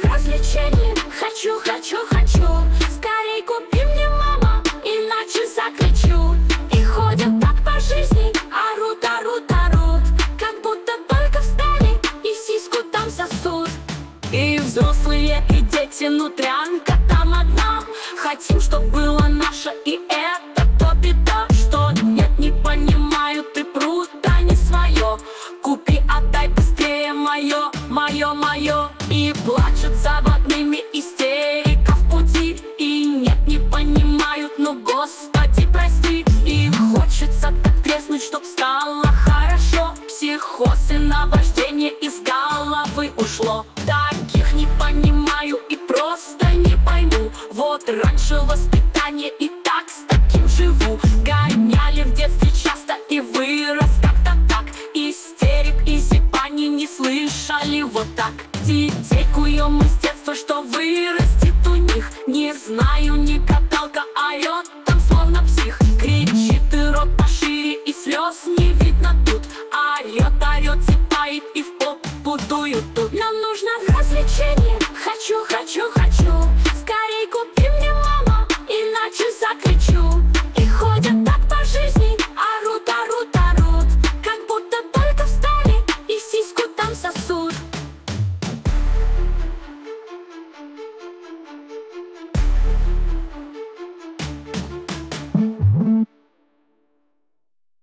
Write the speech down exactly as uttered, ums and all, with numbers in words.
развлечений. Хочу, хочу, хочу. Скорей купи мне, мама, иначе закричу. И ходят так по жизни, орут, орут, орут, как будто только встали и сиську там сосут. И взрослые, и дети, нутрянка там одна. Хотим, чтоб было наше, и это то беда, что нет, не понимаю, ты пруд, да не свое. Купи, отдай быстрее мое, мое, мое. И плачут заводными истерика в пути. И нет, не понимают, ну Господи прости. И хочется так треснуть, чтоб стало хорошо. Психоз и наваждение из головы ушло. Таких не понимаю и просто не пойму. Вот раньше воспитание и так с таким живу. Гоняли в детстве часто и вырос как-то так. Истерик и зипани не слышали вот так. Детей куем из детства, что вырастет у них. Не знаю, не каталка, орет там словно псих. Кричит и рот пошире, и слез не видно тут. Орет, орет, зипает и в попу дуют тут. Нам нужно развлечение.